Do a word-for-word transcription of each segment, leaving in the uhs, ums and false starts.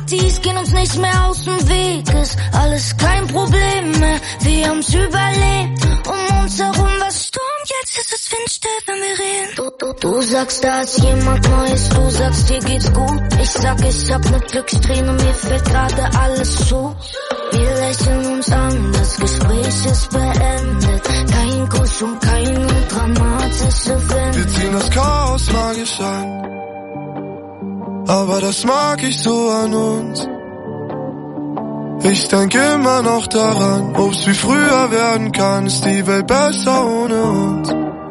Partys gehen uns nicht mehr aus dem Weg. Ist alles kein Problem mehr, wir haben's überlebt. Um uns herum was stürmt, jetzt ist es windstill, wenn wir reden. Du, du, du sagst, da ist jemand Neues, du sagst, dir geht's gut. Ich sag, ich hab ne Glückssträhne, mir fällt gerade alles zu. Wir lächeln uns an, das Gespräch ist beendet. Kein Kuss und keine dramatische Wende. Wir ziehen das Chaos magisch an, aber das mag ich so an uns. Ich denke immer noch daran, ob's wie früher werden kann. Ist die Welt besser ohne uns?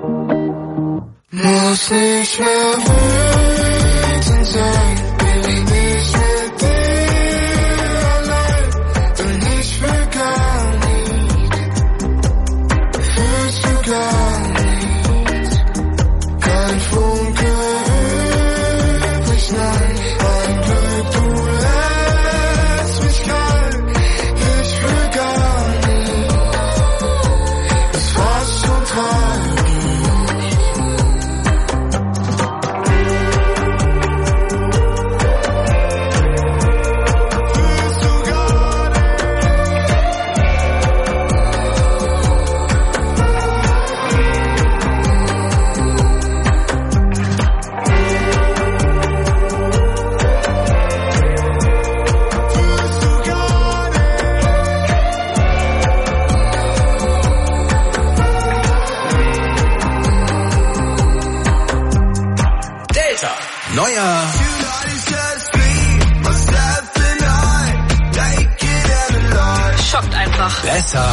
Muss nicht mehr wütend sein, bin nicht mit dir allein. Denn ich will gar nicht, fühlst du gar nichts. Kein Funke übrig, nein, mein Glück, du lässt mich kalt. Ich will gar nicht, ist fast schon tragisch. Neuer schockt einfach. Besser.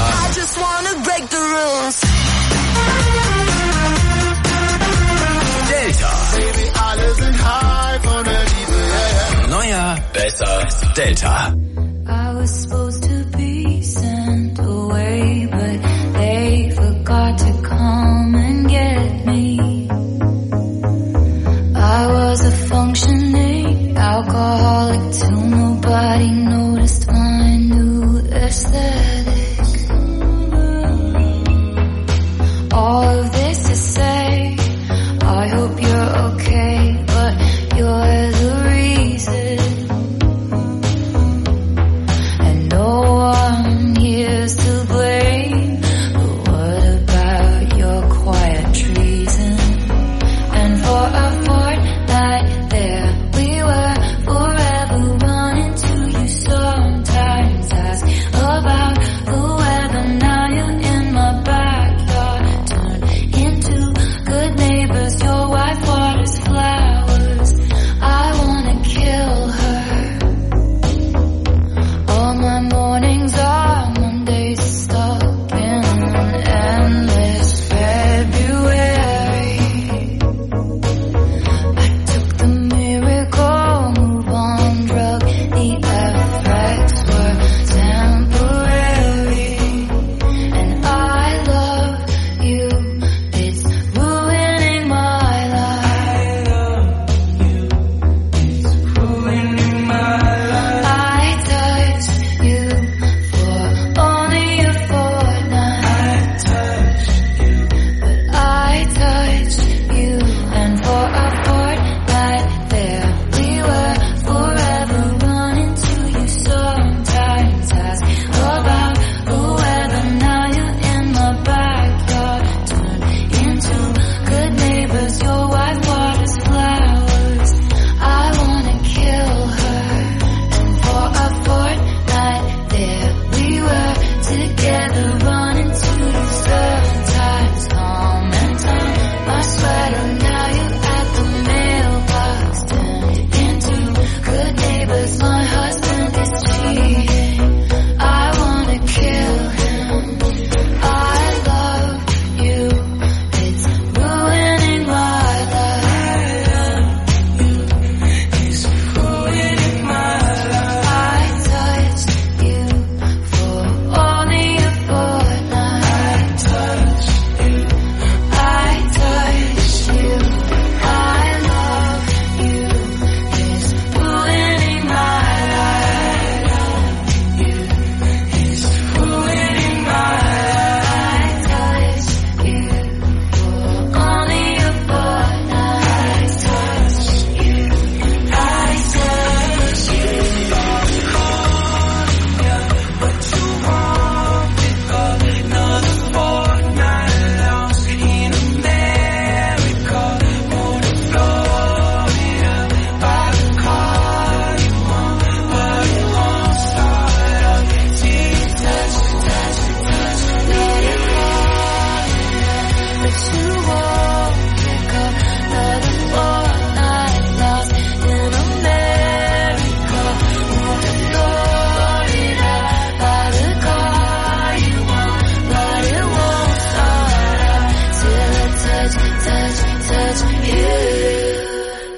Delta. Baby, alle sind high von der Liebe, yeah. Neuer, besser, Delta. I was supposed to be sent away, but they forgot to come and get me. I was a functioning alcoholic till nobody noticed my new aesthetic. All of this to say, I hope you're okay, but you're the reason. And no one here's to blame, but what about your quiet treason? And for a fortnight there we were, forever running to you, sometimes ask about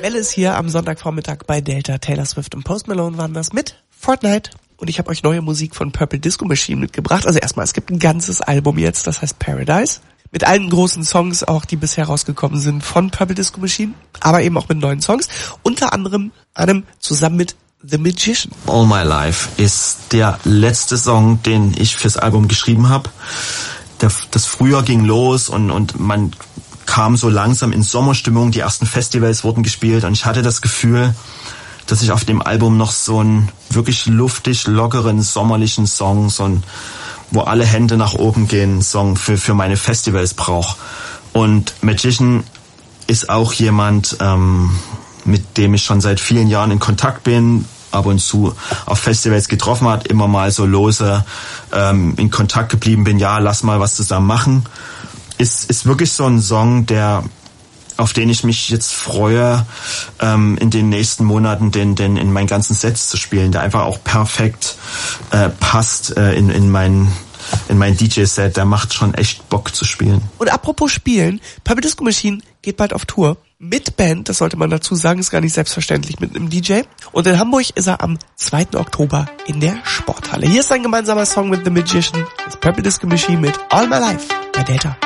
Welle ist hier am Sonntagvormittag bei Delta. Taylor Swift und Post Malone waren das mit Fortnite. Und ich habe euch neue Musik von Purple Disco Machine mitgebracht. Also erstmal, es gibt ein ganzes Album jetzt, das heißt Paradise. Mit allen großen Songs auch, die bisher rausgekommen sind von Purple Disco Machine. Aber eben auch mit neuen Songs. Unter anderem einem zusammen mit The Magician. All My Life ist der letzte Song, den ich fürs Album geschrieben habe. Das Frühjahr ging los und, und man kam so langsam in Sommerstimmung. Die ersten Festivals wurden gespielt und ich hatte das Gefühl, dass ich auf dem Album noch so einen wirklich luftig, lockeren, sommerlichen Song, so ein, wo alle Hände nach oben gehen, Song für, für meine Festivals brauche. Und Magician ist auch jemand, ähm, mit dem ich schon seit vielen Jahren in Kontakt bin, ab und zu auf Festivals getroffen hat, immer mal so lose ähm, in Kontakt geblieben bin, ja, lass mal was zusammen machen. Ist, ist wirklich so ein Song, der auf den ich mich jetzt freue, ähm, in den nächsten Monaten den, den in meinen ganzen Sets zu spielen, der einfach auch perfekt äh, passt äh, in, in mein, in mein D J-Set. Der macht schon echt Bock zu spielen. Und apropos Spielen, Purple Disco Machine geht bald auf Tour. Mit Band, das sollte man dazu sagen, ist gar nicht selbstverständlich mit einem D J. Und in Hamburg ist er am zweiten Oktober in der Sporthalle. Hier ist ein gemeinsamer Song mit The Magician, das Purple Disco Machine mit All My Life bei Delta.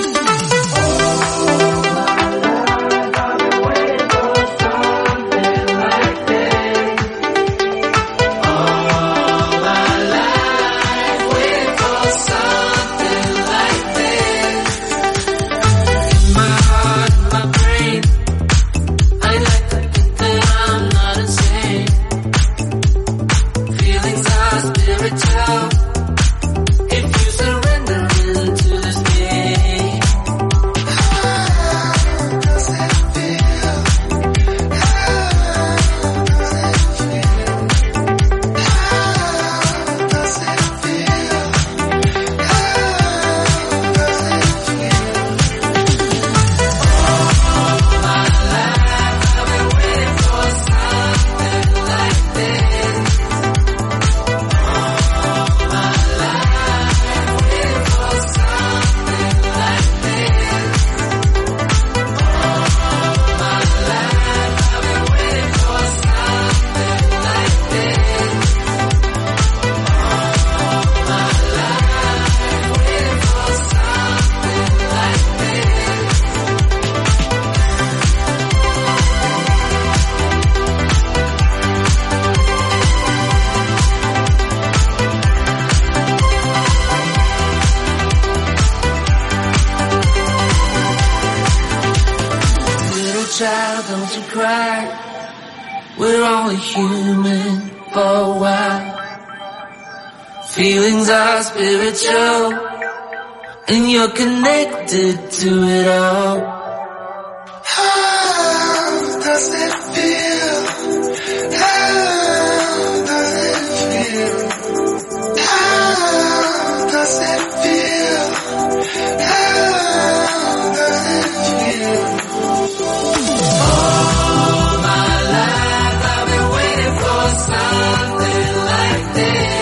Feelings are spiritual, and you're connected to it all. How does it feel? How does it feel? How does it feel? How does it feel? All my life I've been waiting for something like this.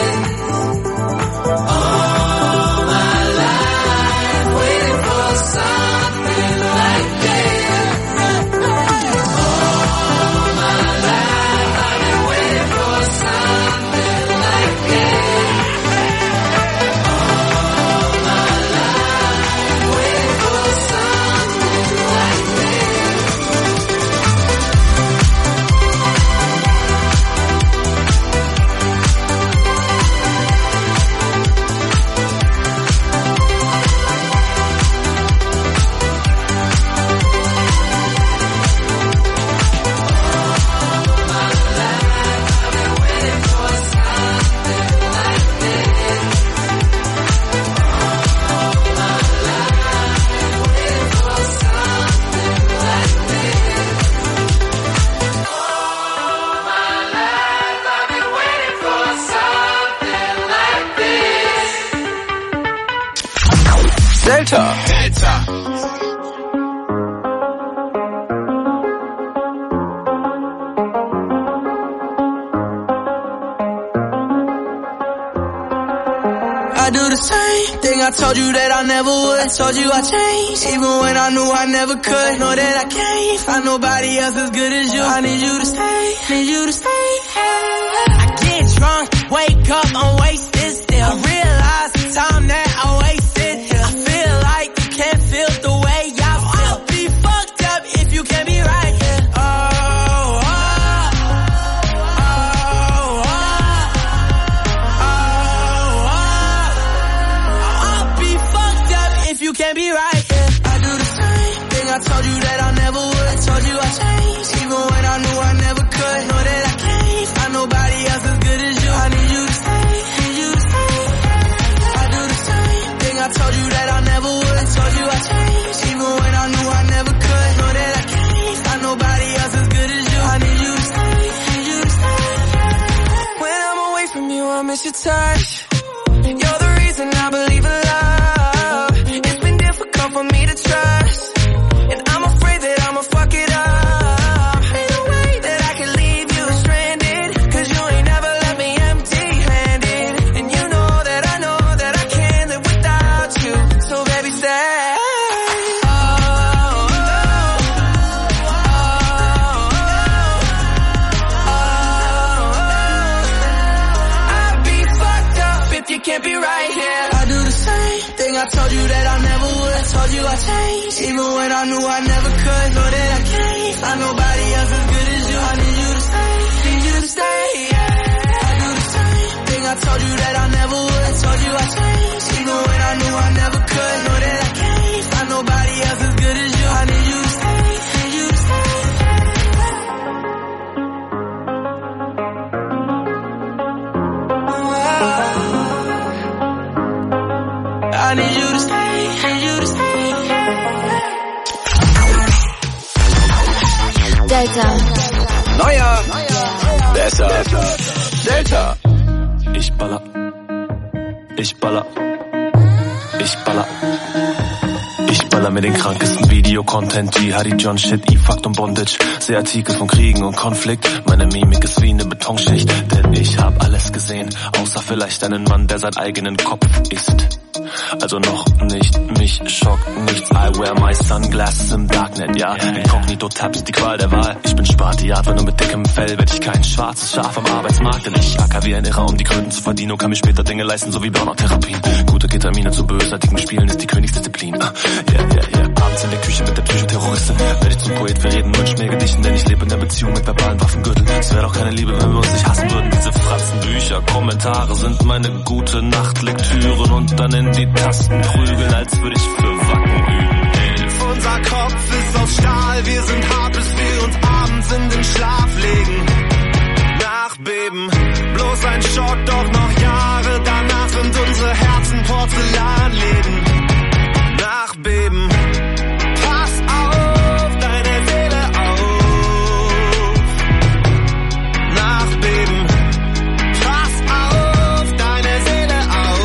Delta. Delta. I do the same thing I told you that I never would. I told you I changed, even when I knew I never could. Know that I can't find nobody else as good as you. I need you to stay, need you to stay. I get drunk, wake up, I'm wasted still. I realize the time that I wasted here. I feel like you can't feel the way I feel. I'll be fucked up if you can't be right here. Oh, oh, oh, oh, oh, oh. I'll be fucked up if you can't be right here. I do the same thing I told you that I never would. I told you I changed, even when I knew I never could. Know that I can't find nobody else as good as you. I need you to stay, need you to stay. I do the same thing I told you that I never would. I told you I changed, even when I knew I never could. Know that I can't find nobody else as good as you. I need you to stay, need you to stay. When I'm away from you, I miss your touch. You're the reason I believe in love. It's been difficult for me to trust, and I'm afraid that I'ma fuck it up. Ain't no way that I can leave you stranded, cause you ain't never left me empty-handed. And you know that I know that I can't live without you. So baby, stay. Oh, oh, oh, oh. I'd be fucked up if you can't be right here. I do the same thing I told you that I never would. I told you I changed, even when I knew I never could. Know that I can't find nobody else as good as you. I need you to stay, need you to stay. Yeah. I do the same thing I told you that I never would. I told you I changed, even when I knew I never could. Know that I can't find nobody else as good as you. I need you to stay, need you to stay. I need you to stay, need you to stay. Delta. Neuer, besser, Delta. Ich baller, ich baller, ich baller. Ich baller mir den krankesten Videocontent, Jihadi, John Shit, E-Fakt und Bondage. Sehe Artikel von Kriegen und Konflikt, meine Mimik ist wie eine Betonschicht. Denn ich hab alles gesehen, außer vielleicht einen Mann, der sein eigenen Kopf isst. Also noch nicht, mich schockt nichts. I wear my sunglasses im Darknet, ja. Inkognito-Tabs, die Qual der Wahl. Ich bin Spartiat, wenn nur mit dickem Fell werd ich kein schwarzes Schaf am Arbeitsmarkt. Denn ich acker wie ein Irrer, um die Kröten zu verdienen und kann mir später Dinge leisten, so wie Burnout-Therapien. Gute Ketamine zu bösartigen Spielen ist die Königsdisziplin. Yeah, yeah, yeah. Abends in der Küche mit der Psychoterroristin werd ich zum Poet, wir reden nur in Schmähgedichten, denn ich lebe in der Beziehung mit verbalen Waffengürteln. Es wäre doch keine Liebe, wenn wir uns nicht hassen würden. Diese Fratzenbücher, Kommentare sind meine gute Nachtlektüren und dann in die Tasten prügeln, als würde ich für Wacken üben. Elf. Unser Kopf ist aus Stahl, wir sind hart, bis wir uns abends in den Schlaf legen. Nachbeben, bloß ein Schock, doch noch Jahre danach sind unsere Herzen Porzellanläden. Nachbeben, pass auf, deine Seele auf. Nachbeben, pass auf, deine Seele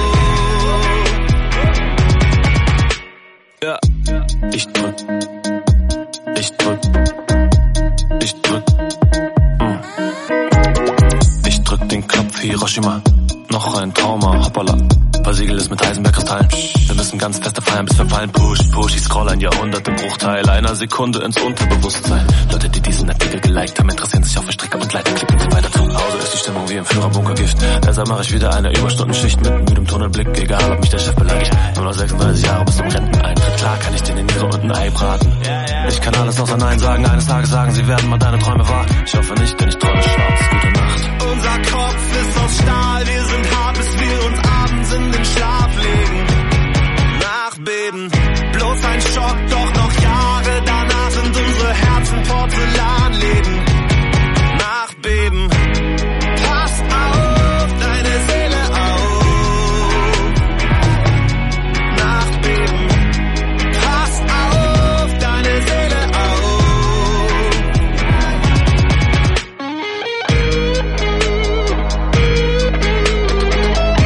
auf. Ja, ich drück, ich drück, ich drück, mm. Ich drück den Knopf Hiroshima, noch ein Trauma, hoppala. Versiegel ist mit Heisenberg-Kristallen. Wir müssen ganz feste feiern, bis wir fallen. Push, push, ich scroll ein Jahrhundert im Bruchteil einer Sekunde ins Unterbewusstsein. Leute, die diesen Artikel geliked haben, interessieren sich auch für Stricker und Leiter, klicken sie weiter zu. Hause ist die Stimmung wie im Führerbunkergift. Deshalb mache ich wieder eine Überstundenschicht mit müdem Tunnelblick. Egal, ob mich der Chef beleidigt. Nur noch sechsunddreißig Jahre bis zum Renteneintritt. Klar kann ich dir eine Niere und ein Ei braten. Ich kann alles außer Nein sagen. Eines Tages sagen, sie werden mal deine Träume wahr. Ich hoffe nicht, denn ich träume schwarz. Gute Nacht. Unser Kopf ist aus Stahl, wir sind hart, bis wir uns abends in den Schlaf legen. Nachbeben, bloß ein Schock, doch noch Jahre danach sind unsere Herzen Porzellanläden. Nachbeben, pass auf, deine Seele auf. Nachbeben, pass auf, deine Seele auf.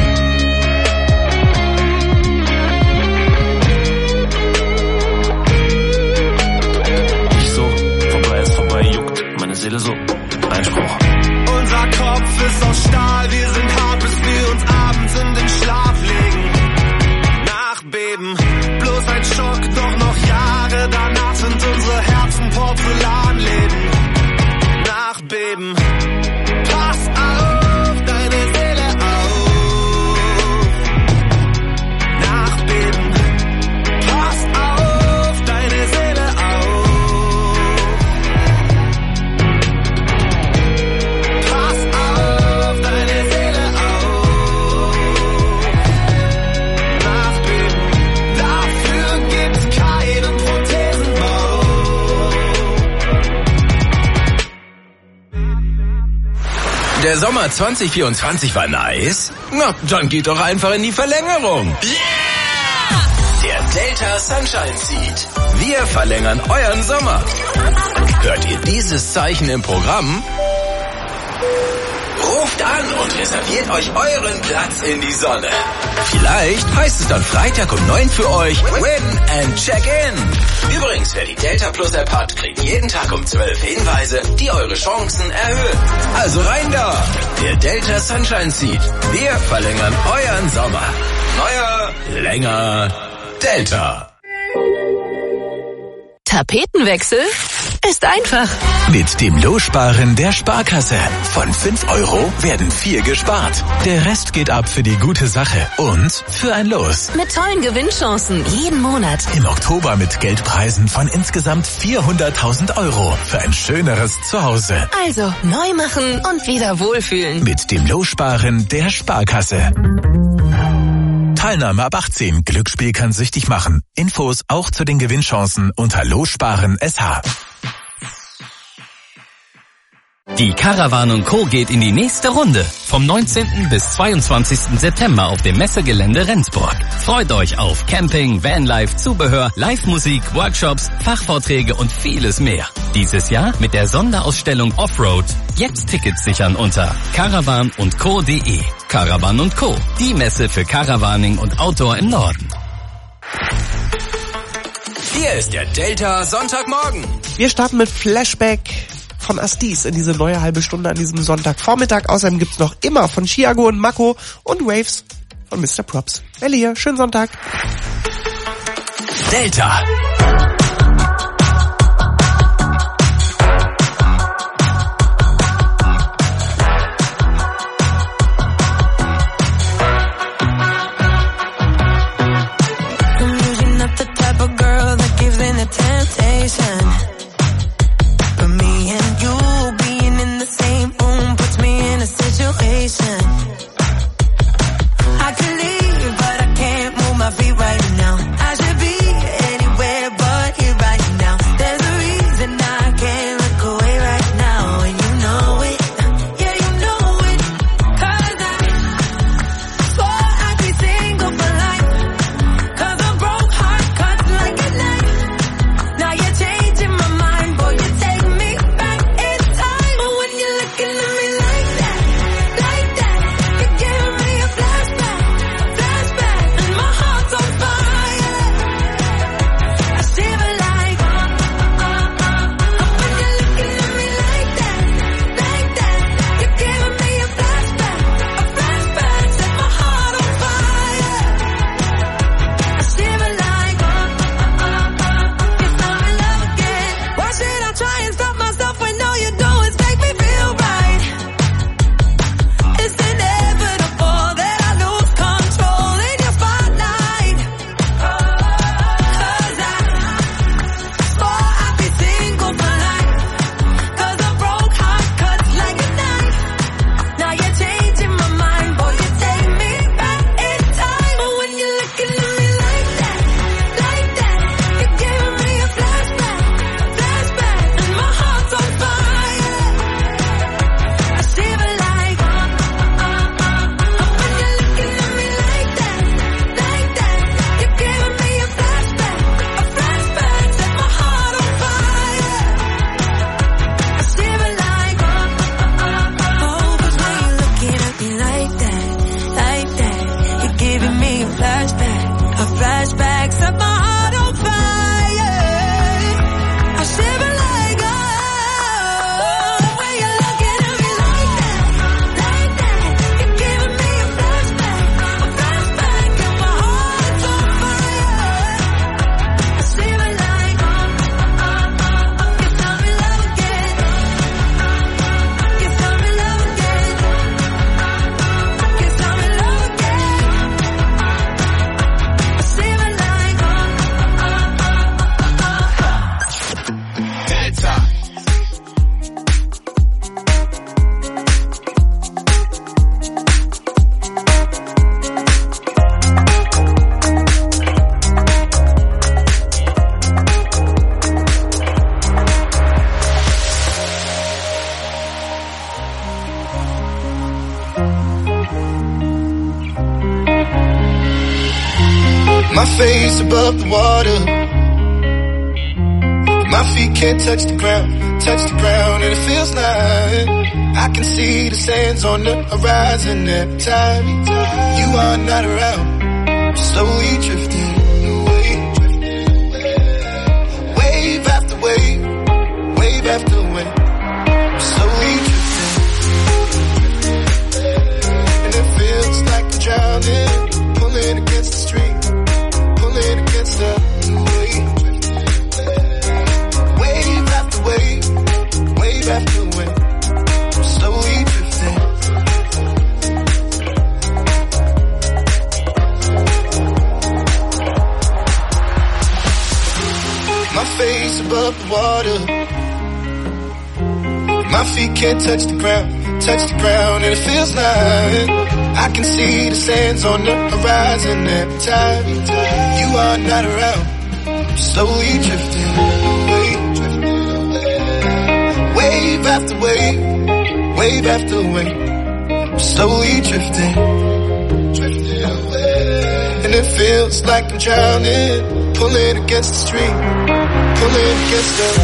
Der Sommer zwanzig vierundzwanzig war nice? Na, dann geht doch einfach in die Verlängerung. Yeah! Der Delta Sunshine Seat. Wir verlängern euren Sommer. Hört ihr dieses Zeichen im Programm? Ruft an und reserviert euch euren Platz in die Sonne. Vielleicht heißt es dann Freitag um neun für euch Win and Check In. Übrigens, wer die Delta Plus App hat, kriegt jeden Tag um zwölf Hinweise, die eure Chancen erhöhen. Also rein da! Der Delta Sunshine Seat. Wir verlängern euren Sommer. Neuer, länger, Delta. Tapetenwechsel ist einfach. Mit dem Lossparen der Sparkasse. Von fünf Euro werden vier gespart. Der Rest geht ab für die gute Sache und für ein Los. Mit tollen Gewinnchancen jeden Monat. Im Oktober mit Geldpreisen von insgesamt vierhunderttausend Euro für ein schöneres Zuhause. Also neu machen und wieder wohlfühlen. Mit dem Lossparen der Sparkasse. Teilnahme ab achtzehn. Glücksspiel kann süchtig machen. Infos auch zu den Gewinnchancen unter Lossparen S H. Die Caravan und Co. geht in die nächste Runde. Vom neunzehnten bis zweiundzwanzigsten September auf dem Messegelände Rendsburg. Freut euch auf Camping, Vanlife, Zubehör, Live-Musik, Workshops, Fachvorträge und vieles mehr. Dieses Jahr mit der Sonderausstellung Offroad. Jetzt Tickets sichern unter caravan und co punkt de. Caravan und Co. Die Messe für Caravaning und Outdoor im Norden. Hier ist der Delta Sonntagmorgen. Wir starten mit Flashback von Astis in diese neue halbe Stunde an diesem Sonntagvormittag. Außerdem gibt's noch immer von Chiago und Mako und Waves von Mister Props. Welle hier, schönen Sonntag. Delta. I could leave, but I can't move my feet right now. I should be anywhere My face above the water. My feet can't touch the ground, touch the ground, and it feels like I can see the sands on the horizon every time you are not around. I'm slowly drifting away, wave after wave, wave after wave. I'm slowly drifting, and it feels like I'm drowning, pulling against the stream, pulling against the wave. Wave after wave, wave after wave, I'm slowly drifting. My face above the water. My feet can't touch the ground, touch the ground, and it feels like I can see the sands on the horizon every time you are not around. I'm slowly drifting away. Wave after wave, wave after wave, I'm slowly drifting, drifting away. And it feels like I'm drowning, pulling against the stream, pulling against the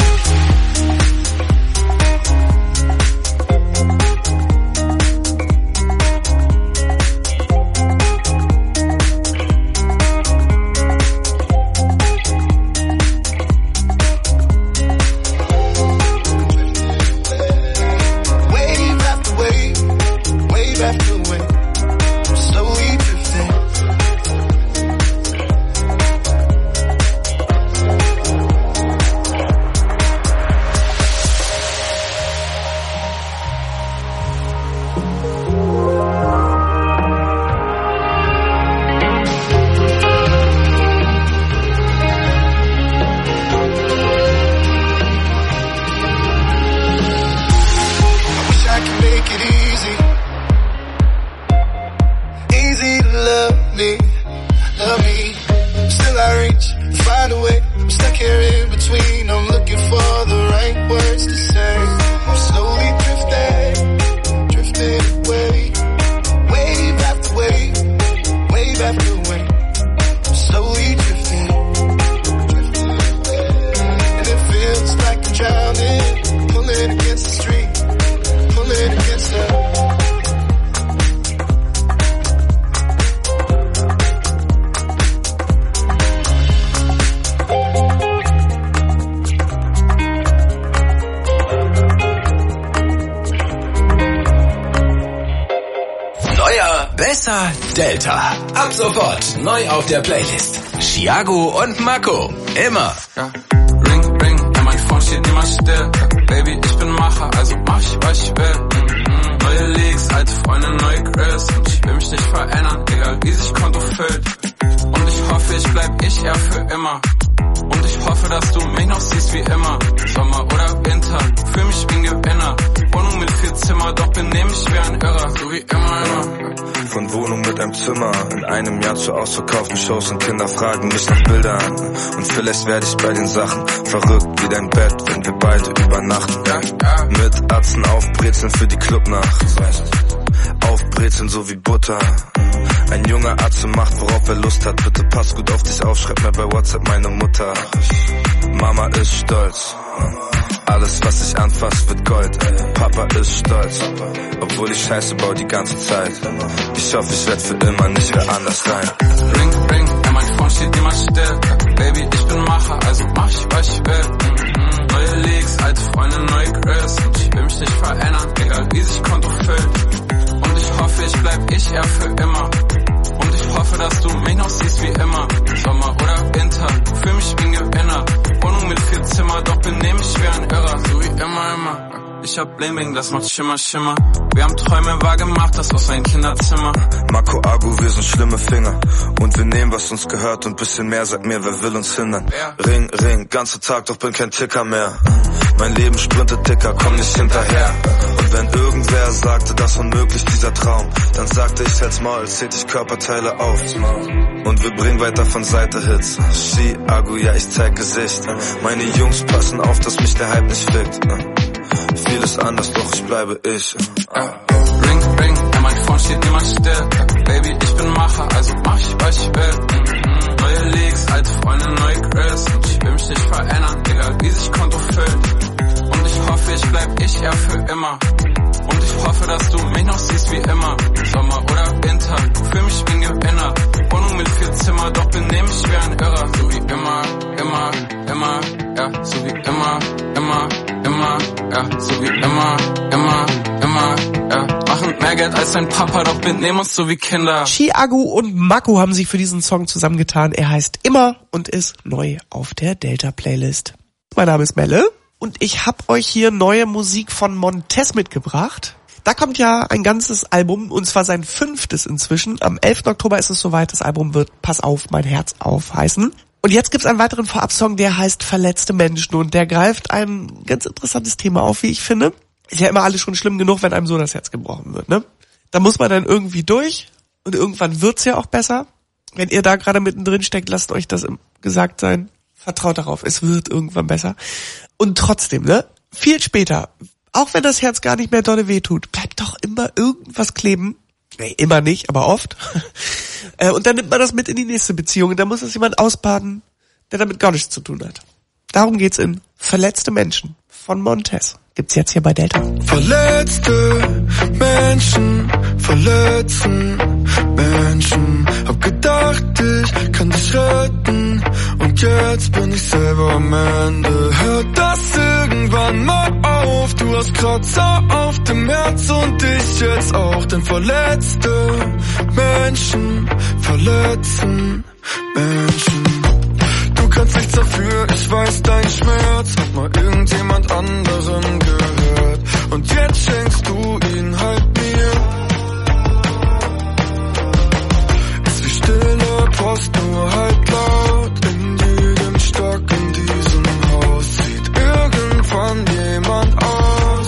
Delta. Ab sofort neu auf der Playlist. Chiago und Mako. Immer. Ja. Ring, ring, ja, mein Phone steht immer still. Baby, ich bin Macher, also mach ich, was ich will. Mhm. Neue Leaks, alte Freunde, neue Grills. Und ich will mich nicht verändern, egal wie sich Konto füllt. Und ich hoffe, ich bleib ich eher für immer. Und ich hoffe, dass du mich noch siehst wie immer. Sommer oder Winter, fühl mich wie ein Gewinner. Wohnung mit vier Zimmer, doch benehm ich wie ein Irrer. So wie immer, immer. Von Wohnung mit einem Zimmer, in einem Jahr zu ausverkauften Shows und Kinder fragen mich nach Bildern. Und vielleicht werde ich bei den Sachen verrückt wie dein Bett, wenn wir beide übernachten. Ja, ja. Mit Atzen aufbrezeln für die Clubnacht. Aufbrezeln so wie Butter. Ein junger Atze macht, worauf er Lust hat. Bitte pass gut auf dich auf, schreib mir bei WhatsApp meine Mutter. Mama ist stolz. Alles, was ich anfass, wird Gold. Papa ist stolz, obwohl ich Scheiße baue die ganze Zeit. Ich hoffe, ich werd für immer nicht wer anders sein. Ring, ring, ja, mein Phone steht immer still. Baby, ich bin Macher, also mach ich, was ich will. Mhm. Neue Leaks, alte Freunde, neue Grills. Und ich will mich nicht verändern, egal wie sich Konto füllt. Und ich hoffe, ich bleib ich eher für immer. Und ich hoffe, dass du mich noch siehst wie immer. Sommer oder Winter, fühl mich wie ein Gewinner. Wohnung mit vier Zimmer, doch benehm ich wie ein Irrer. So wie immer, immer. Ich hab Bling Bling, das macht Schimmer, Schimmer. Wir haben Träume wahr gemacht, das aus ein Kinderzimmer. Marco Agu, wir sind schlimme Finger. Und wir nehmen, was uns gehört und bisschen mehr, sag mir, wer will uns hindern. Ja. Ring, Ring, ganze Tag, doch bin kein Ticker mehr. Mein Leben sprintet dicker, komm nicht hinterher. Und wenn irgendwer sagte, das unmöglich, dieser Traum, dann sagte ich, halt's Maul, zählt ich Körperteile auf. Und wir bringen weiter von Seite Hits. Ski, Agu, ja, ich zeig Gesicht. Meine Jungs passen auf, dass mich der Hype nicht fickt. Vieles anders, doch ich bleibe ich. Uh. Ring, ring, ja, mein Phone steht immer still. Baby, ich bin Macher, also mach ich, was ich will. Mhm. wert als dein Papa, doch wir nehmen uns so wie Kinder. Chiago und Mako haben sich für diesen Song zusammengetan. Er heißt Immer und ist neu auf der Delta-Playlist. Mein Name ist Melle und ich habe euch hier neue Musik von Montez mitgebracht. Da kommt ja ein ganzes Album, und zwar sein fünftes inzwischen. Am elften Oktober ist es soweit, das Album wird Pass auf, mein Herz auf heißen. Und jetzt gibt's einen weiteren Vorabsong, der heißt Verletzte Menschen, und der greift ein ganz interessantes Thema auf, wie ich finde. Ist ja immer alles schon schlimm genug, wenn einem so das Herz gebrochen wird, ne? Da muss man dann irgendwie durch, und irgendwann wird's ja auch besser. Wenn ihr da gerade mittendrin steckt, lasst euch das gesagt sein. Vertraut darauf, es wird irgendwann besser. Und trotzdem, ne? Viel später, auch wenn das Herz gar nicht mehr dolle wehtut, bleibt doch immer irgendwas kleben. Nee, immer nicht, aber oft. Und dann nimmt man das mit in die nächste Beziehung. Und da muss das jemand ausbaden, der damit gar nichts zu tun hat. Darum geht's in Verletzte Menschen von Montez. Gibt's jetzt hier bei Delta. Verletzte Menschen verletzen Menschen. Hab gedacht, ich kann dich retten, und jetzt bin ich selber am Ende. Hört das irgendwann mal auf? Du hast Kratzer auf dem Herz und ich jetzt auch. Denn verletzte Menschen verletzen Menschen. Du kannst nichts dafür, ich weiß, dein Schmerz hat mal irgendjemand anderen gehört, und jetzt schenkst du ihn halt mir. Ist wie stille Post, nur halt laut. In jedem Stock in diesem Haus sieht irgendwann jemand aus.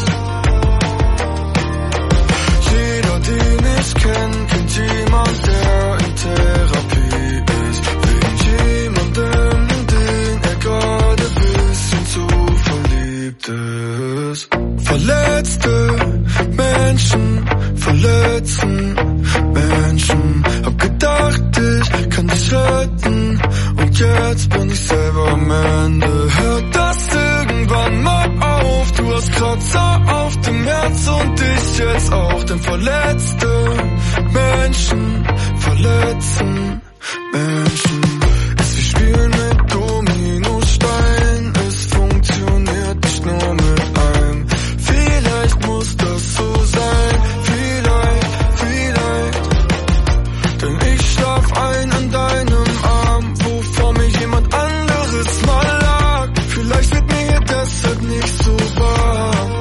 Jeder, den ich kenn, kennt jemand, der in Therapie ist, wegen jemandem, gerade bisschen zu verliebt ist. Verletzte Menschen verletzen Menschen. Hab gedacht, ich kann dich retten, und jetzt bin ich selber am Ende. Hört das irgendwann mal auf? Du hast Kratzer auf dem Herz und ich jetzt auch. Denn verletzte Menschen verletzen Menschen. Ist wie Spielen mit Dominostein, es funktioniert nicht nur mit einem. Vielleicht muss das so sein, vielleicht, vielleicht. Denn ich schlaf ein an deinem Arm, wo vor mir jemand anderes mal lag. Vielleicht wird mir hier deshalb nicht so warm.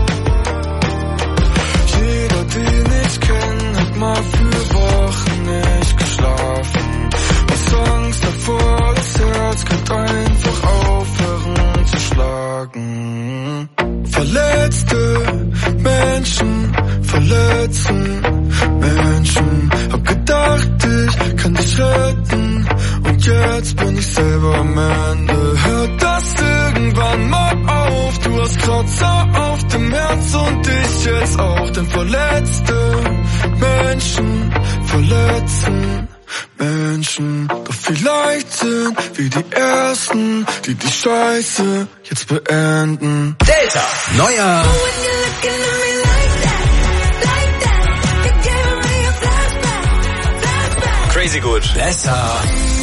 Jeder, den ich kenn, hat mal für Wochen nicht geschlafen. Aus Angst davor, das Herz könnte einfach aufhören zu schlagen. Verletzte Menschen verletzen Menschen. Hab gedacht, ich kann dich retten, und jetzt bin ich selber am Ende. Hört das irgendwann mal auf? Du hast Kratzer auf dem Herz und ich jetzt auch. Denn verletzte Menschen verletzen Menschen. Doch vielleicht sind wir die Ersten, die die Scheiße jetzt beenden. Delta, neuer Crazy gut, besser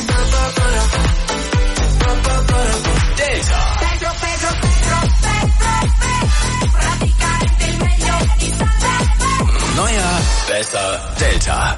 Delta. Neuer, besser Delta.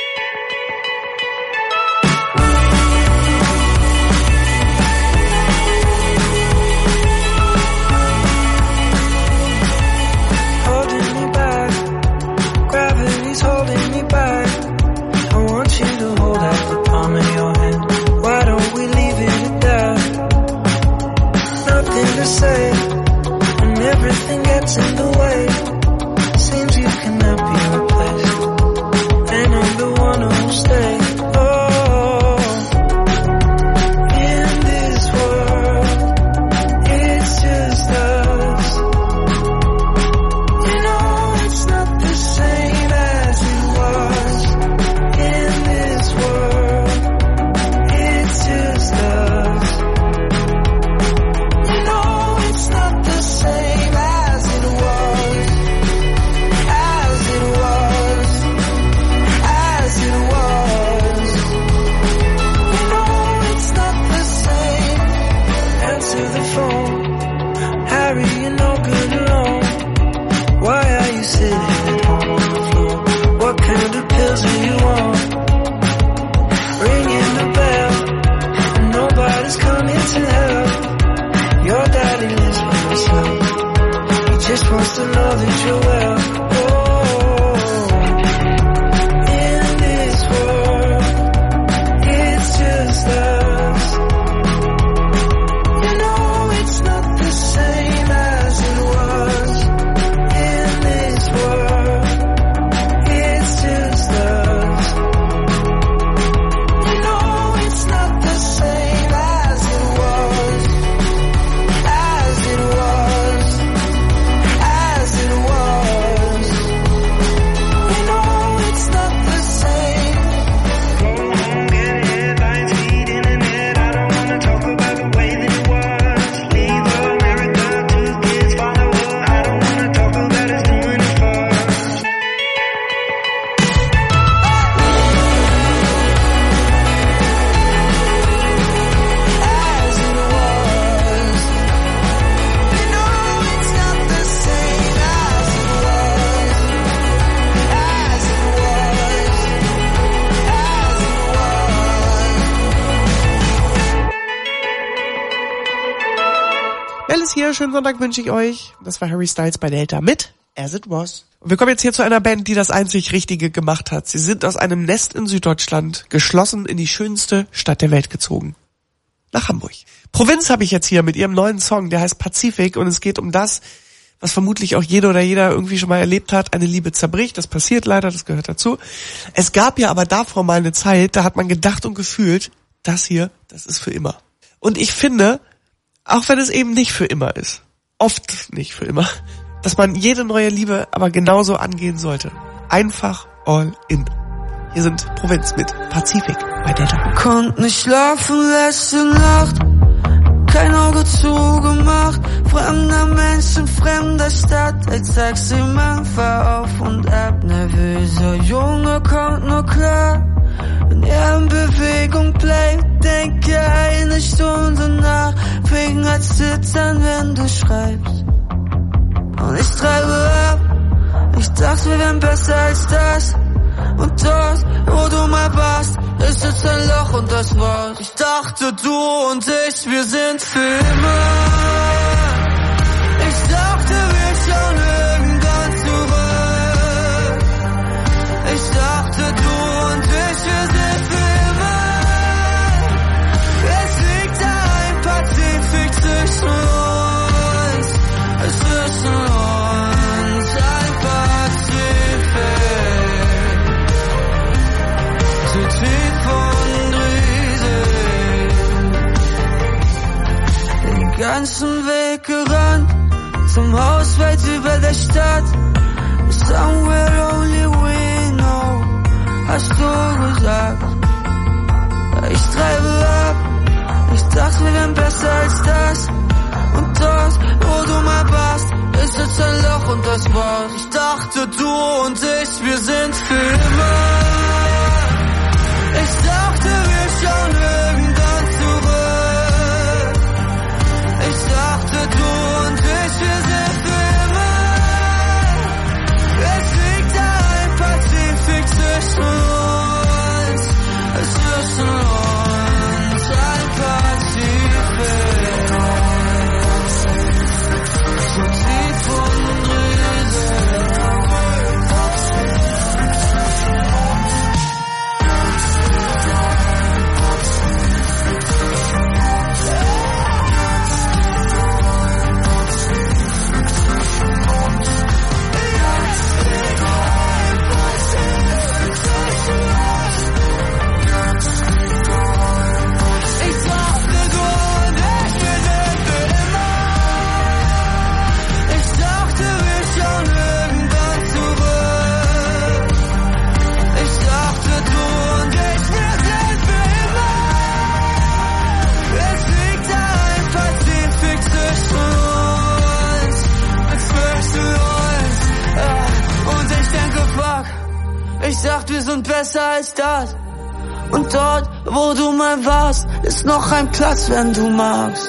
Holding me back. I want you to hold out the palm of your hand. Why don't we leave it at that? Nothing to say, and everything gets in the way. Seems you cannot be replaced, and I'm the one who'll stay. Oh, in this world, it's just us. You know it's not the same as it was. hier. Schönen Sonntag wünsche ich euch. Das war Harry Styles bei Delta mit As It Was. Und wir kommen jetzt hier zu einer Band, die das einzig Richtige gemacht hat. Sie sind aus einem Nest in Süddeutschland geschlossen in die schönste Stadt der Welt gezogen. Nach Hamburg. Provinz habe ich jetzt hier mit ihrem neuen Song, der heißt Pazifik, und es geht um das, was vermutlich auch jede oder jeder irgendwie schon mal erlebt hat. Eine Liebe zerbricht, das passiert leider, das gehört dazu. Es gab ja aber davor mal eine Zeit, da hat man gedacht und gefühlt, das hier, das ist für immer. Und ich finde, auch wenn es eben nicht für immer ist, oft nicht für immer, dass man jede neue Liebe aber genauso angehen sollte. Einfach all in. Hier sind Provinz mit Pazifik bei Delta. Konnt nicht schlafen letzte Nacht, kein Auge zugemacht, fremder Mensch in fremder Stadt, ich zeig's ihm einfach auf und ab. Nervöser Junge kommt nur klar, wenn er in Bewegung bleibt, denke eine Stunde nach, Finger zittern, wenn du schreibst. Und ich treibe ab, ich dachte, wir wären besser als das. Und dort, wo du mal warst, ist jetzt ein Loch und das war's. Ich dachte, du und ich, wir sind für immer. Ich dachte, wir schauen irgendwann zurück. Ich dachte, du und ich, wir sind für immer. Es liegt da ein Pazifik zwischen uns. Zwischen uns ein Pazifik. So tief und riesig. Den ganzen Weg gerannt, zum Haus weit über der Stadt. Somewhere only we know, hast du gesagt. Ich treibe ab, ich dachte, wir wären besser als das. Und dort, wo du mal warst, ist jetzt ein Loch und das war's. Ich dachte, du und ich, wir sind für immer. Ich dachte, wir schauen irgendwann zurück. Ich dachte, du und ich, wir sind für immer. Es liegt da ein Pazifik zwischen uns. Zwischen uns ein Pazifik. So tief und riesig. Ich dachte, wir sind besser als das. Und dort, wo du mal warst, ist noch ein Platz, wenn du magst.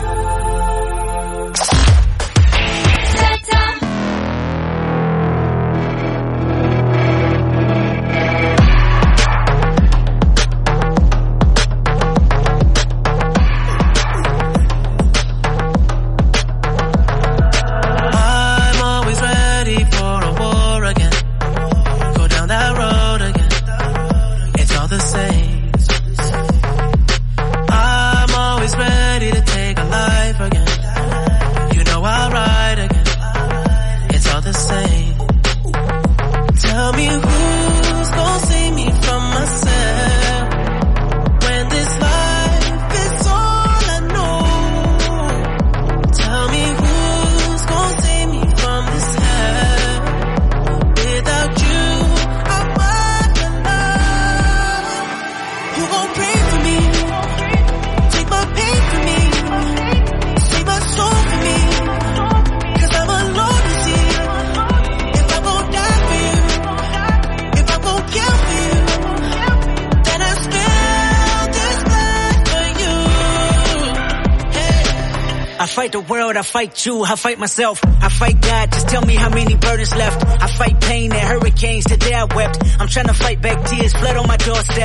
fight the world, I fight you, I fight myself, I fight God, just tell me how many burdens left. I fight pain and hurricanes, today I wept. I'm trying to fight back tears, flood on my doorsteps.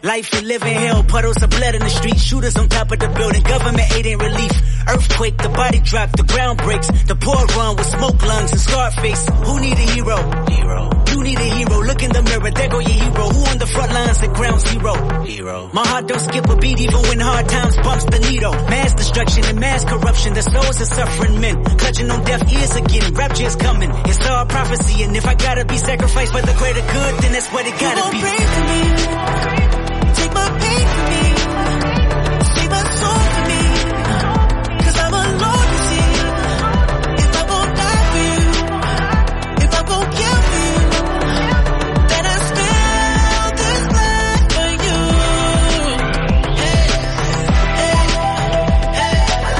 Life we live in hell, puddles of blood in the street, shooters on top of the building, government aid ain't relief. Earthquake, the body drop, the ground breaks, the poor run with smoke lungs and scarred face. Who need a hero? Hero. You need a hero, look in the mirror, there go your hero. Who on the front lines at ground zero? Hero. My heart don't skip a beat even when hard times bumps the needle. Mass destruction and mass corruption, the souls of suffering men, clutching on deaf ears again, rapture is coming. It's all prophecy, and if I gotta be sacrificed for the greater good, then that's what it gotta be. Pray for me, take my pain for me, save my soul for me, cause I'm alone to see. If I gon' die for you, if I gon' kill for you, then I spill this blood for you. Hey, hey, hey.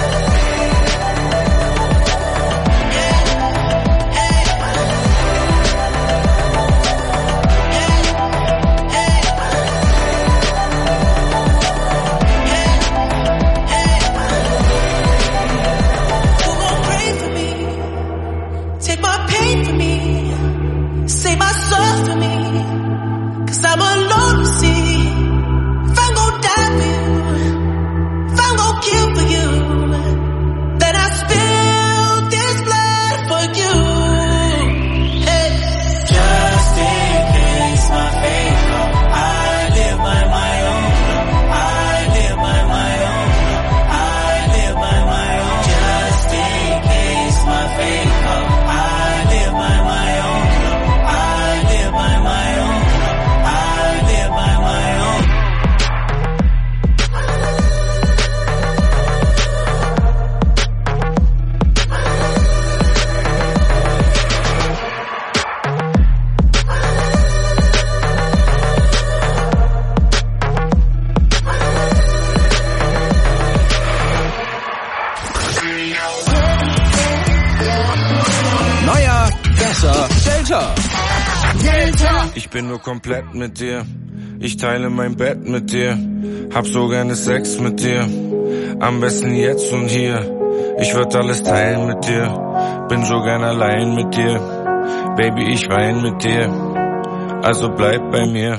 Take my pain for me, save my soul for me, cause I'm alone to see. If I'm gon' die for you, if I'm gon' kill for you, then I spill this blood for you. Hey. Just in case my faith come, I live by my own law. I live by my own law. I live by my own. Just in case my faith come, I live by my own law. I live by my own law. I live by my own. Neuer, besser, Delta. Delta. Ich bin nur komplett mit dir. Ich teile mein Bett mit dir. Hab so gerne Sex mit dir. Am besten jetzt und hier. Ich würd alles teilen mit dir. Bin so gern allein mit dir. Baby, ich wein mit dir. Also bleib bei mir.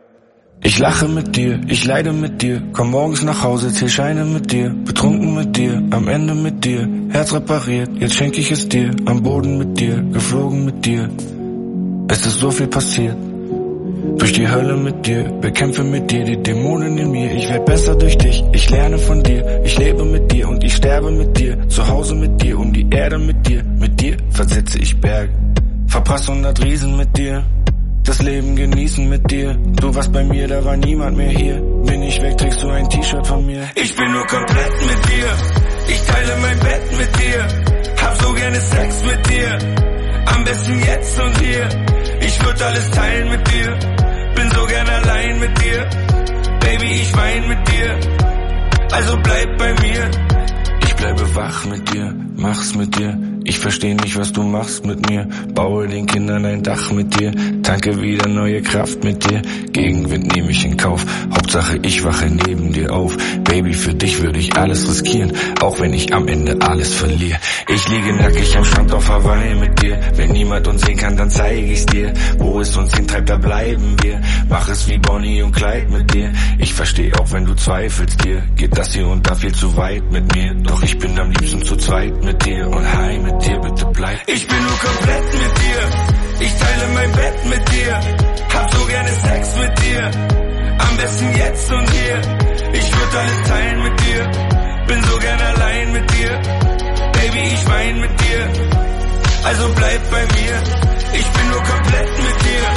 Ich lache mit dir, ich leide mit dir. Komm morgens nach Hause, zähl Scheine mit dir. Betrunken mit dir, am Ende mit dir. Herz repariert, jetzt schenk ich es dir. Am Boden mit dir, geflogen mit dir. Es ist so viel passiert. Durch die Hölle mit dir, bekämpfe mit dir die Dämonen in mir. Ich werd besser durch dich, ich lerne von dir. Ich lebe mit dir und ich sterbe mit dir. Zu Hause mit dir, um die Erde mit dir. Mit dir versetze ich Berge. Verpass hundert Riesen mit dir. Das Leben genießen mit dir. Du warst bei mir, da war niemand mehr hier. Bin ich weg, trägst du ein T-Shirt von mir. Ich bin nur komplett mit dir. Ich teile mein Bett mit dir. Hab so gerne Sex mit dir. Am besten jetzt und hier. Ich würd alles teilen mit dir. Bin so gern allein mit dir. Baby, ich wein mit dir. Also bleib bei mir. Ich bleibe wach mit dir, mach's mit dir. Ich versteh nicht, was du machst mit mir. Baue den Kindern ein Dach mit dir. Tanke wieder neue Kraft mit dir. Gegenwind nehme ich in Kauf. Hauptsache ich wache neben dir auf. Baby, für dich würde ich alles riskieren. Auch wenn ich am Ende alles verliere. Ich liege nackig am Strand auf Hawaii mit dir. Wenn niemand uns sehen kann, dann zeige ich's dir. Wo es uns hintreibt, da bleiben wir. Mach es wie Bonnie und Clyde mit dir. Ich versteh auch, wenn du zweifelst dir. Geht das hier und da viel zu weit mit mir. Doch ich bin am liebsten zu zweit mit dir. Und hi mit dir, bitte bleib. Ich bin nur komplett mit dir. Ich teile mein Bett mit dir. Hab so gerne Sex mit dir. Am besten jetzt und hier. Ich würd alles teilen mit dir. Bin so gern allein mit dir. Baby, ich wein mit dir. Also bleib bei mir. Ich bin nur komplett mit dir.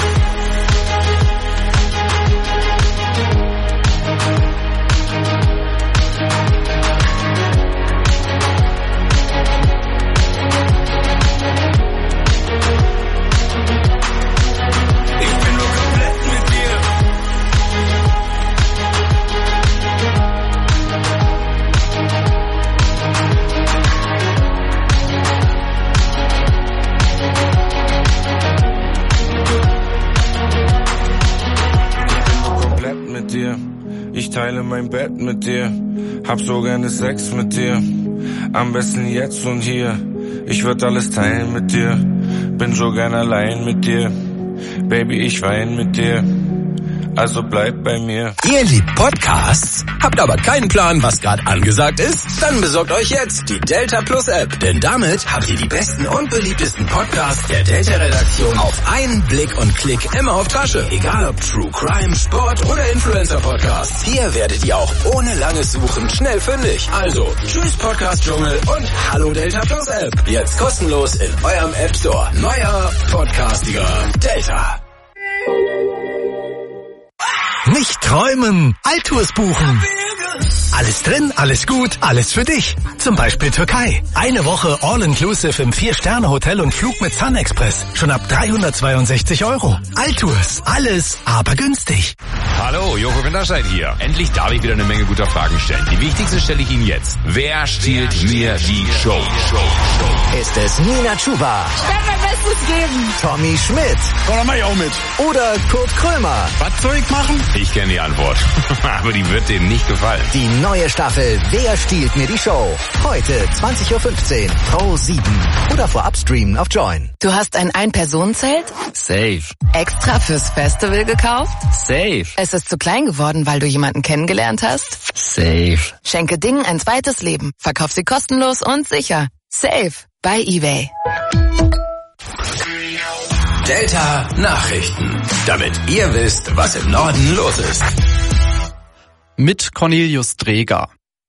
Ich teile mein Bett mit dir, hab so gerne Sex mit dir. Am besten jetzt und hier, ich würd alles teilen mit dir. Bin so gern allein mit dir, Baby, ich wein mit dir. also bleib bei mir. Ihr liebt Podcasts? Habt aber keinen Plan, was gerade angesagt ist? Dann besorgt euch jetzt die Delta Plus App. Denn damit habt ihr die besten und beliebtesten Podcasts der Delta-Redaktion auf einen Blick und Klick immer auf Tasche. Egal ob True Crime, Sport oder Influencer-Podcasts. Hier werdet ihr auch ohne langes Suchen schnell fündig. Also, tschüss Podcast-Dschungel und hallo Delta Plus App. Jetzt kostenlos in eurem App Store. Neuer, podcastiger Delta. Nicht träumen, Altours buchen. Alles drin, alles gut, alles für dich. Zum Beispiel Türkei. Eine Woche All-Inclusive im vier-Sterne-Hotel und Flug mit Sun Express. Schon ab dreihundertzweiundsechzig Euro. Altours, alles, aber günstig. Hallo, Joko Winterscheid hier. Endlich darf ich wieder eine Menge guter Fragen stellen. Die wichtigste stelle ich Ihnen jetzt. Wer stiehlt mir die Show? Ist es Nina Chuba? Ich werde mein Bestes geben. Tommy Schmidt? Oder mach ich auch mit. Oder Kurt Krömer? Was soll ich machen? Ich kenne die Antwort. Aber die wird dem nicht gefallen. Die neue Staffel Wer stiehlt mir die Show? Heute zwanzig Uhr fünfzehn Pro sieben oder vorab streamen auf Join. Du hast ein Ein-Personen-Zelt? Safe. Extra fürs Festival gekauft? Safe. Es ist zu klein geworden, weil du jemanden kennengelernt hast? Safe. Schenke Dingen ein zweites Leben. Verkauf sie kostenlos und sicher. Safe. Bei eBay. Delta Nachrichten. Damit ihr wisst, was im Norden los ist. Mit Cornelius Dreger.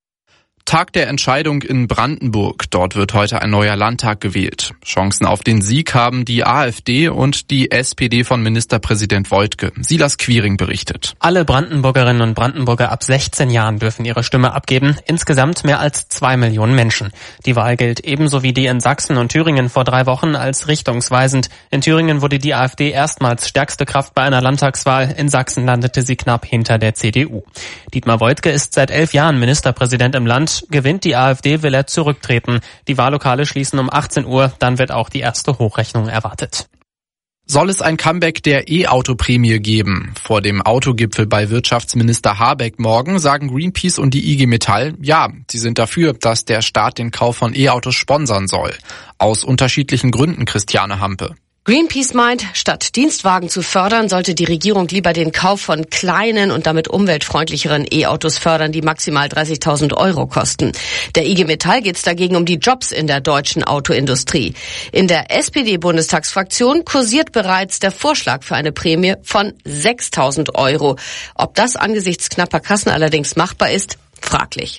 Tag der Entscheidung in Brandenburg. Dort wird heute ein neuer Landtag gewählt. Chancen auf den Sieg haben die AfD und die S P D von Ministerpräsident Woidke. Silas Quiring berichtet. Alle Brandenburgerinnen und Brandenburger ab sechzehn Jahren dürfen ihre Stimme abgeben. Insgesamt mehr als zwei Millionen Menschen. Die Wahl gilt ebenso wie die in Sachsen und Thüringen vor drei Wochen als richtungsweisend. In Thüringen wurde die AfD erstmals stärkste Kraft bei einer Landtagswahl. In Sachsen landete sie knapp hinter der C D U. Dietmar Woidke ist seit elf Jahren Ministerpräsident im Land. Gewinnt die AfD, will er zurücktreten. Die Wahllokale schließen um achtzehn Uhr, dann wird auch die erste Hochrechnung erwartet. Soll es ein Comeback der E-Auto-Prämie geben? Vor dem Autogipfel bei Wirtschaftsminister Habeck morgen sagen Greenpeace und die I G Metall, ja, sie sind dafür, dass der Staat den Kauf von E-Autos sponsern soll. Aus unterschiedlichen Gründen, Christiane Hampe. Greenpeace meint, statt Dienstwagen zu fördern, sollte die Regierung lieber den Kauf von kleinen und damit umweltfreundlicheren E-Autos fördern, die maximal dreißigtausend Euro kosten. Der I G Metall geht es dagegen um die Jobs in der deutschen Autoindustrie. In der S P D-Bundestagsfraktion kursiert bereits der Vorschlag für eine Prämie von sechstausend Euro. Ob das angesichts knapper Kassen allerdings machbar ist, fraglich.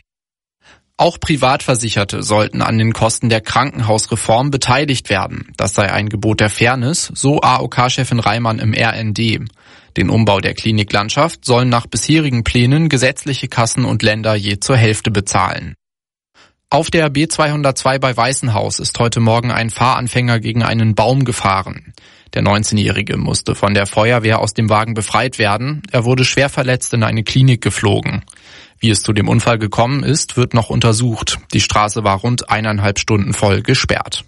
Auch Privatversicherte sollten an den Kosten der Krankenhausreform beteiligt werden. Das sei ein Gebot der Fairness, so A O K-Chefin Reimann im R N D. Den Umbau der Kliniklandschaft sollen nach bisherigen Plänen gesetzliche Kassen und Länder je zur Hälfte bezahlen. Auf der B zweihundertzwei bei Weißenhaus ist heute Morgen ein Fahranfänger gegen einen Baum gefahren. Der neunzehnjährige musste von der Feuerwehr aus dem Wagen befreit werden. Er wurde schwer verletzt in eine Klinik geflogen. Wie es zu dem Unfall gekommen ist, wird noch untersucht. Die Straße war rund eineinhalb Stunden voll gesperrt.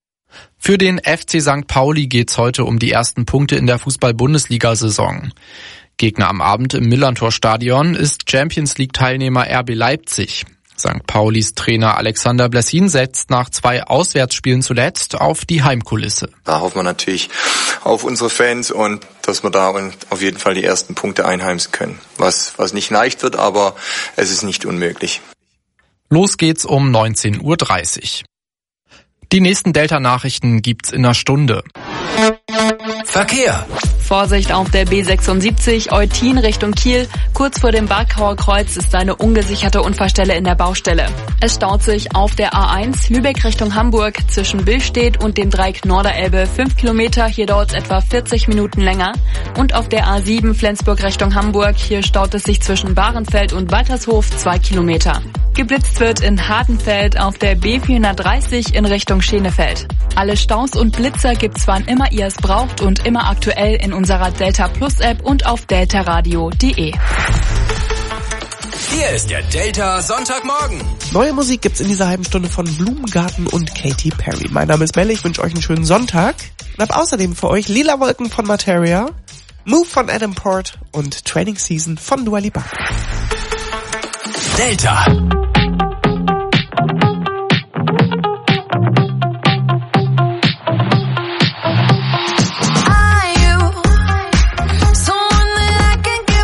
Für den F C Sankt Pauli geht's heute um die ersten Punkte in der Fußball-Bundesliga-Saison. Gegner am Abend im Millantor-Stadion ist Champions-League-Teilnehmer R B Leipzig. Sankt Paulis Trainer Alexander Blessin setzt nach zwei Auswärtsspielen zuletzt auf die Heimkulisse. Da hoffen wir natürlich auf unsere Fans und dass wir da auf jeden Fall die ersten Punkte einheimsen können. Was, was nicht leicht wird, aber es ist nicht unmöglich. Los geht's um neunzehn Uhr dreißig. Die nächsten Delta-Nachrichten gibt's in einer Stunde. Verkehr. Vorsicht auf der B sechsundsiebzig Eutin Richtung Kiel. Kurz vor dem Barkauer Kreuz ist eine ungesicherte Unfallstelle in der Baustelle. Es staut sich auf der A eins Lübeck Richtung Hamburg zwischen Billstedt und dem Dreieck Norderelbe fünf Kilometer. Hier dauert es etwa vierzig Minuten länger. Und auf der A sieben Flensburg Richtung Hamburg. Hier staut es sich zwischen Bahrenfeld und Waltershof zwei Kilometer. Geblitzt wird in Hardenfeld auf der B vierhundertdreißig in Richtung Schenefeld. Alle Staus und Blitzer gibt's wann immer ihr es braucht und immer aktuell in unserer Delta Plus App und auf deltaradio punkt de. Hier ist der Delta Sonntagmorgen. Neue Musik gibt's in dieser halben Stunde von Blumengarten und Katy Perry. Mein Name ist Melle, ich wünsche euch einen schönen Sonntag und hab außerdem für euch Lila Wolken von Materia, Move von Adam Port und Training Season von Dua Lipa. Delta. Are you someone that I can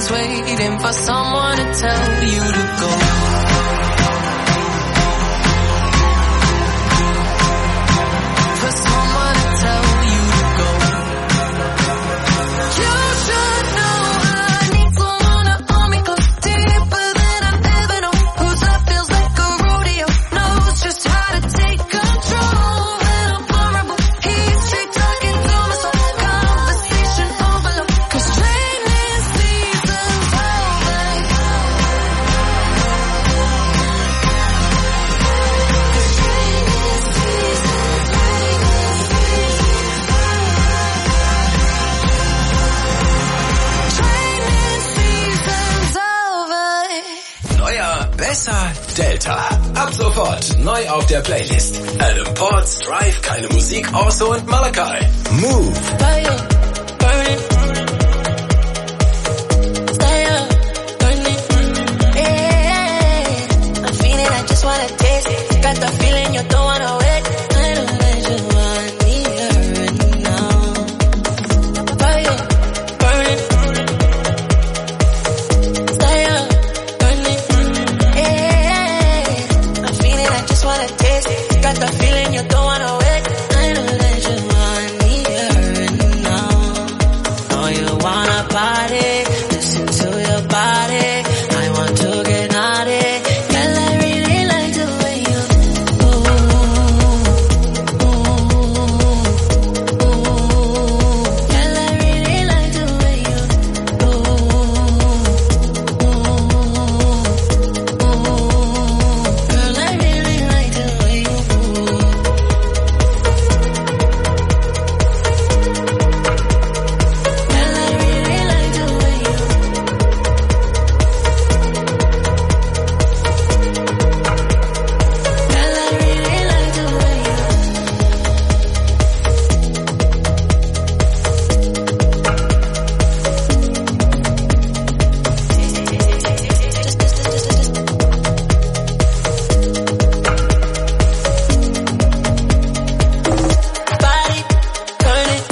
just waiting for someone to tell you to go. For someone to tell you to go. You should know I need someone to hold me close, deeper than I've ever known. Whose love feels like a rodeo, knows just how to take control. When I'm vulnerable, he's straight talking to my soul. Conversation overload, 'cause training season's over. Neuer, besser, Delta. Ab sofort neu auf der Playlist. Adam Potts, Drive, keine Musik, Orso und Malachi. Move. Fire, burning. Stay up, burning. Yeah, I'm feeling, I just wanna taste it. Got the feeling you don't wanna wait. I know that you want me here and now. Fire, burning. Stay up, burning. Yeah, I'm feeling, I just wanna taste it. Got the feeling you don't wanna wait. I know that you want me here and now. Know you wanna party, listen to your body. I want to get naughty. Girl, I really like the way you move. Girl, I really like the way you Girl, I really like the way you move. Girl, I really like the way you Girl, I really like the way you Body, turn it.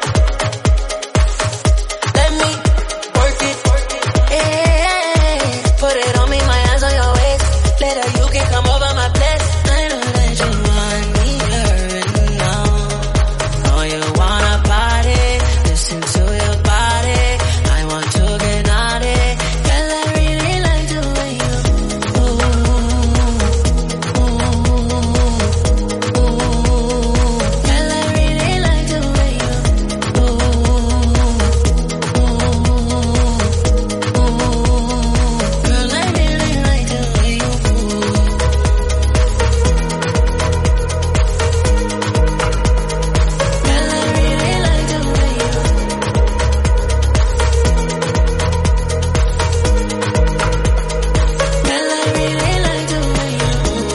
Let me work it. Yeah, put it on me, my hands on your waist. Later you can come over my place. I know that you want me here and now. Know you wanna party, listen to your body. I want to get naughty. Girl, I really like the way you move. Girl, I really like the way you Girl, I really like the way you move. Girl, I really like the way you Girl, I really like the way you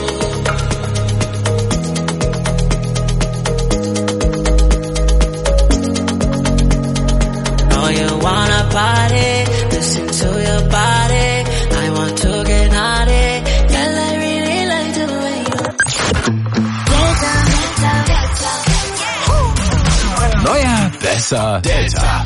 Know you wanna party, listen to your body. I want to get naughty. Girl, I really like the way you Neuer, besser, Delta.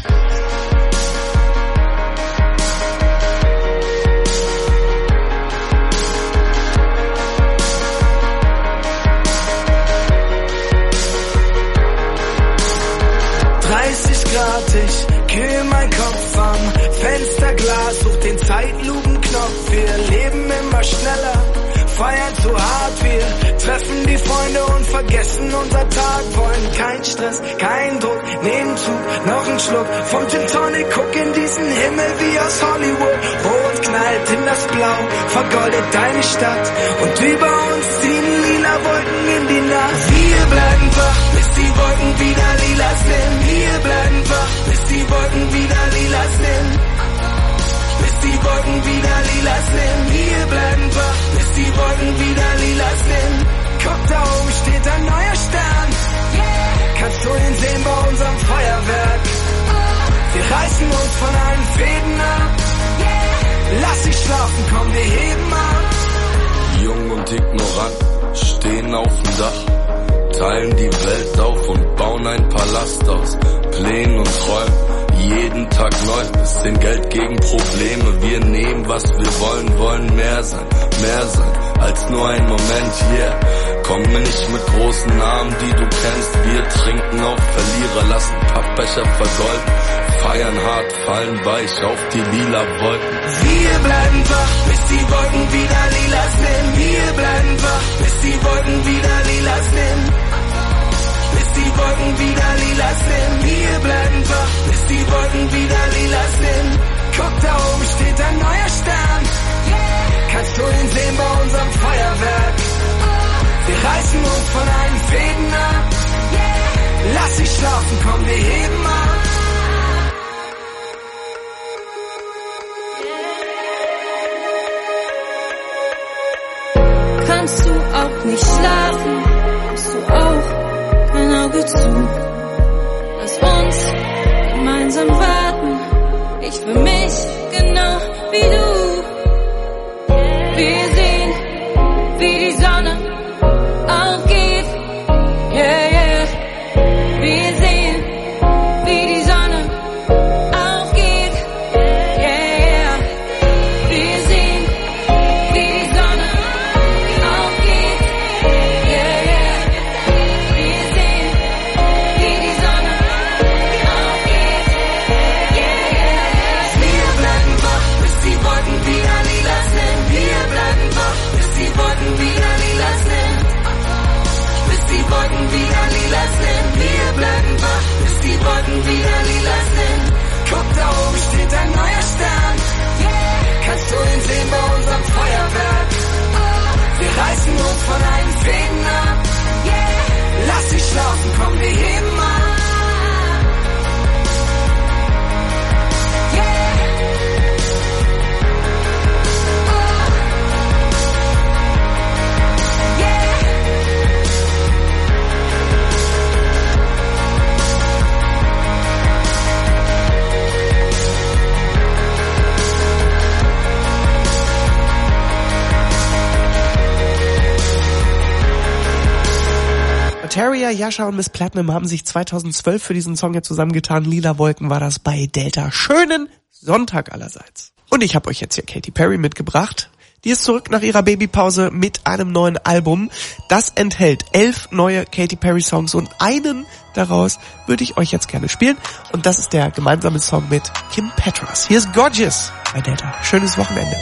dreißig Grad, ich kühl mein Kopf am Fensterglas, such den Zeitlupenknopf. Wir leben immer schneller, feiern zu hart. Wir treffen die Freunde und vergessen unser Tag. Wollen kein Stress, kein Druck, nehmen Zug, noch ein Schluck vom Gin Tonic. Guck in diesen Himmel wie aus Hollywood. Rot knallt in das Blau, vergoldet deine Stadt. Und über uns ziehen lila Wolken in die Nacht. Wir bleiben wach, bis die Wolken wieder lila sind. Wir bleiben wach, bis die Wolken wieder lila sind. Bis die Wolken wieder lila sind. Wir bleiben wach, bis die Wolken wieder lila sind. Guck, da oben steht ein neuer Stern. Kannst du ihn sehen bei unserem Feuerwerk? Wir reißen uns von allen Fäden ab. Lass dich schlafen, komm, wir heben ab. Jung und ignorant, stehen auf dem Dach, teilen die Welt auf und bauen ein Palast aus Plänen und Träumen. Jeden jeden Tag neu. Bisschen Geld gegen Probleme, wir nehmen was wir wollen, wollen mehr sein, mehr sein als nur ein Moment, yeah. Komme nicht mit großen Namen, die du kennst, wir trinken auf Verlierer, lassen Pappbecher vergolden, feiern hart, fallen weich auf die lila Wolken. Wir bleiben wach, bis die Wolken wieder lila sind. Wir bleiben wach, bis die Wolken wieder lila sind. Bis die Wolken wieder lila sind. Wir bleiben wach, bis die Wolken wieder lila sind. Guck, da oben steht ein neuer Stern. Kannst du ihn sehen bei unserem Feuerwerk? Wir reißen uns von allen Fäden ab. Lass dich schlafen, komm, wir heben ab. Kannst du auch nicht schlafen? Hast du auch kein Auge zu? Lass uns gemeinsam warten. Ich für mich genau wie du. Wir sehen, wie die Sonne aufgeht. Yeah, yeah. Wir sehen, wie die Sonne aufgeht. Yeah, yeah. Wir sehen, wie die Sonne aufgeht. Yeah, yeah. Wir sehen, wie die Sonne aufgeht. Yeah, yeah. Wir bleiben wach, bis die Wolken wieder lila sind. Wir bleiben wach, bis die Wolken wieder lila sind. Bis die Wolken wieder lila sind. Wir bleiben wach, bis die Wolken wieder lila sind. Guck, da oben steht ein neuer Stern. Kannst du ihn sehen bei unserem Feuerwerk? Wir reißen uns von allen Fäden ab. Lass dich schlafen, komm, wir heben ab. Materia, Yasha und Miss Platinum haben sich zweitausendzwölf für diesen Song ja zusammengetan. Lila Wolken war das bei Delta. Schönen Sonntag allerseits. Und ich habe euch jetzt hier Katy Perry mitgebracht. Die ist zurück nach ihrer Babypause mit einem neuen Album. Das enthält elf neue Katy Perry Songs und einen daraus würde ich euch jetzt gerne spielen. Und das ist der gemeinsame Song mit Kim Petras. Hier ist Gorgeous bei Delta. Schönes Wochenende.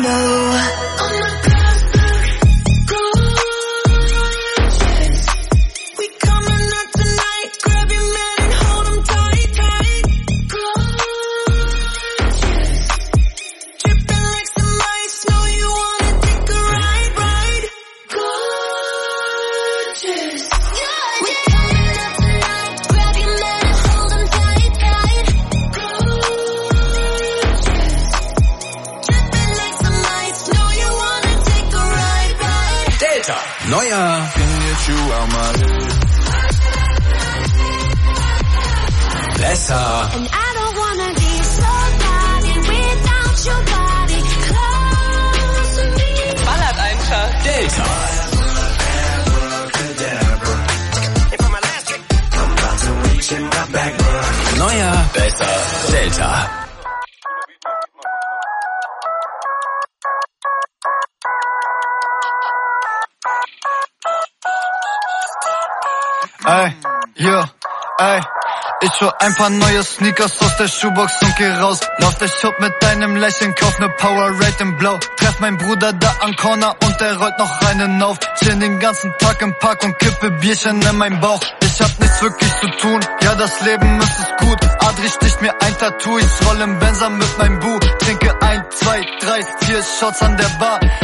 know. Neuer Besser And I don't wanna be somebody without your body close to me. Ballert einfach. Delta. Neuer Besser Delta. Ey, yo, ey, ich hol ein paar neue Sneakers aus der Schuhbox und geh raus. Lauf der Shop mit deinem Lächeln, kauf ne Powerade in Blau. Treff mein Bruder da am Corner und der rollt noch einen auf. Chill den ganzen Tag im Park und kippe Bierchen in meinen Bauch. Ich hab nichts wirklich zu tun, ja das Leben ist es gut. Adri sticht mir ein Tattoo, ich roll im Benzer mit meinem Bu. Trinke ein, zwei, drei, vier Shots an der Bar.